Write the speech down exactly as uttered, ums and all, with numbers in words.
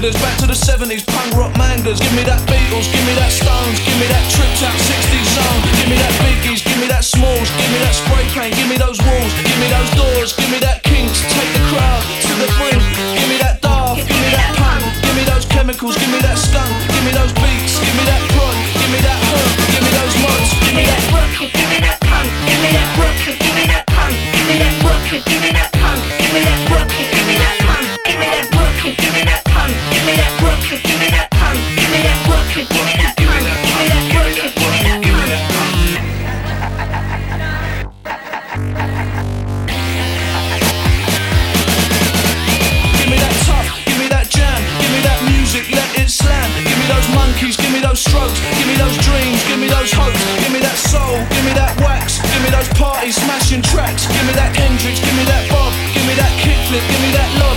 bangers, back to the seventies, punk rock mangas. Give me that Beatles, give me that Stones, give me that tripped out sixties zone. Give me that Biggies, give me that Smalls, give me that spray paint, give me those walls, give me those doors, give me that Kinks, take the crowd to the brink. Give me that Daft, give me that punk, give me those chemicals, give me that skunk, give me those beats, give me that prod, give me that hook, give me those mods, give me that rock, give me that punk, give me that rock, give me that punk, give me that rock, give me that punk, give me that rock, give me that punk, give me that rock, give me that punk, give me that rock, give me that punk, give me that rock, give me that punk, give me that rock, give me that punk. Give me that tough, give me that jam, give me that music, let it slam. Give me those monkeys, give me those strokes, give me those dreams, give me those hopes, give me that soul, give me that wax, give me those party smashing tracks, give me that Hendrix, give me that Bob, give me that kickflip, give me that love.